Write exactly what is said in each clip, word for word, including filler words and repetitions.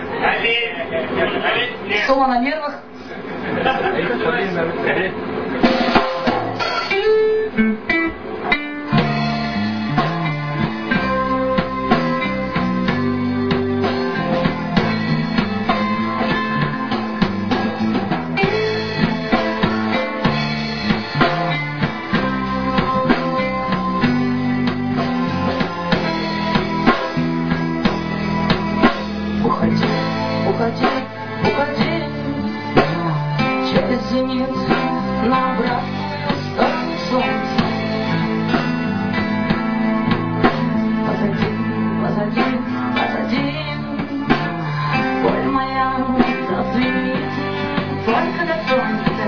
Соло на нервах. Уходи, уходи, уходи через зенит на обратную сторону солнца. Позади, позади, позади, боль моя зазвенит только до солнца.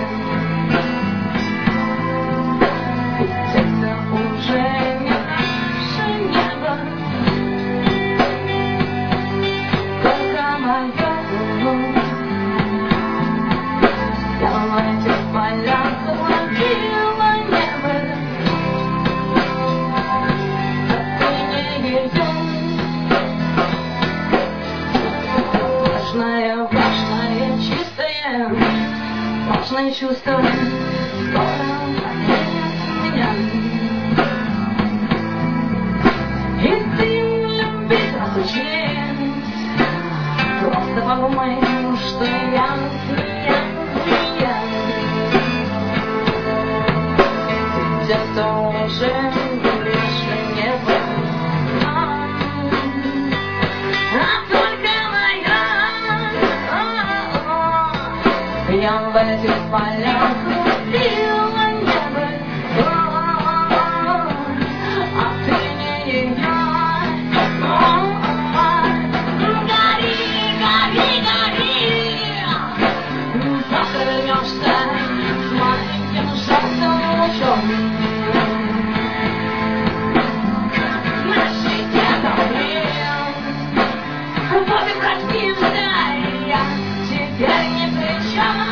Ведь это уже не наше небо, только мое. Я в этих полях холодила небо, а ты не ее. Важное, важное, чистое, важное чувство скоро отменит меня. И ты любить разучись, просто подумай, что я, я, я. Где-то уже больше не было, а только моя. Я в этих полях любила небо, а ты не ее. Гори, гори, гори, завтра вернешься с маленьким желтым лучом. Наши добры, вот и простимся, я теперь ни при чем.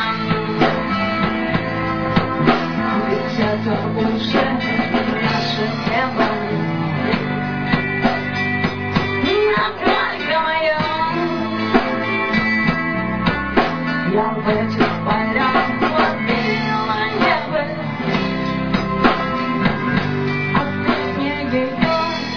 Ведь это уже наше небо, а только мое. Я в этих полях ловила небо, а ты не ее.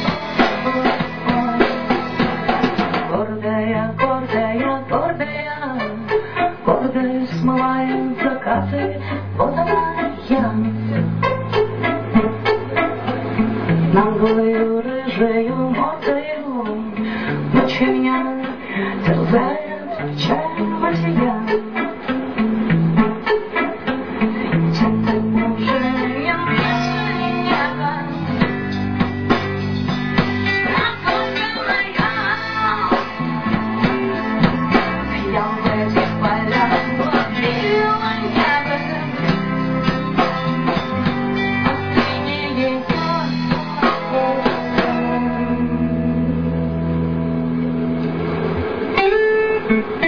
Гордая, гордая, гордая, гордая, смывает закаты, вот она я. Наглую, рыжую, мордою, ночью меня терзает чаемая. Это уже не наше небо, а только моя. Я в этих полях ловила небо, а ты не ее. Thank you.